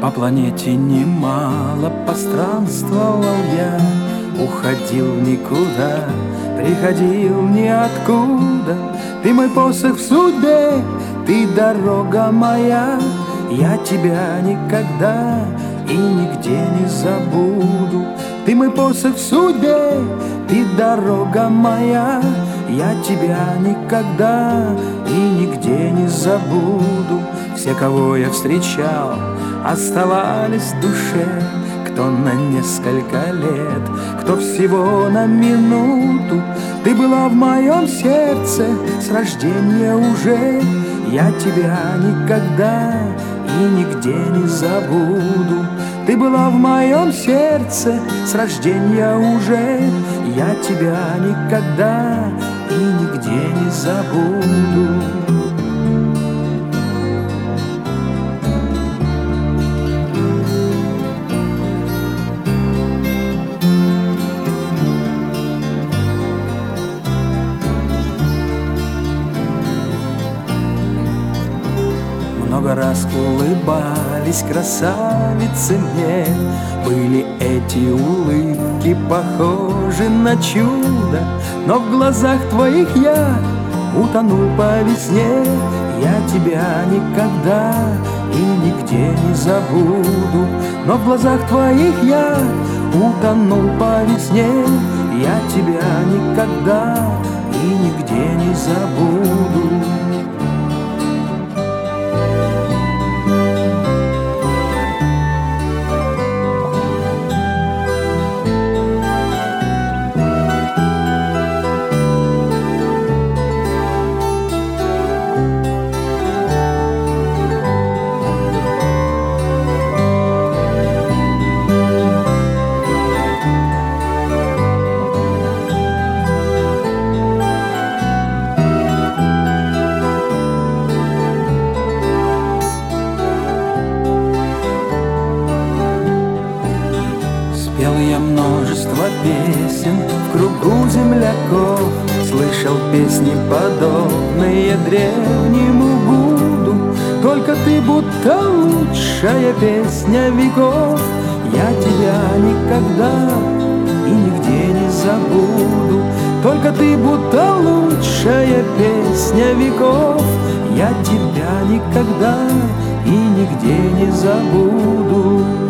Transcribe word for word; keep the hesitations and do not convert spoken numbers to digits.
По планете немало постранствовал я, уходил в никуда, приходил ниоткуда. Ты мой посох в судьбе, ты дорога моя, я тебя никогда и нигде не забуду. Ты мой посох в судьбе, ты дорога моя, я тебя никогда и нигде не забуду. Все, кого я встречал, оставались в душе, кто на несколько лет, кто всего на минуту. Ты была в моем сердце с рождения уже, я тебя никогда и нигде не забуду. Ты была в моем сердце с рождения уже, я тебя никогда и нигде не забуду. Много раз улыбались красавицы мне, были эти улыбки похожи на чудо, но в глазах твоих я утонул по весне. Я тебя никогда и нигде не забуду, но в глазах твоих я утонул по весне. Я тебя никогда и нигде не забуду. Пел я множество песен в кругу земляков, слышал песни, подобные древнему гуду. Только ты будто лучшая песня веков, я тебя никогда и нигде не забуду. Только ты будто лучшая песня веков, я тебя никогда и нигде не забуду.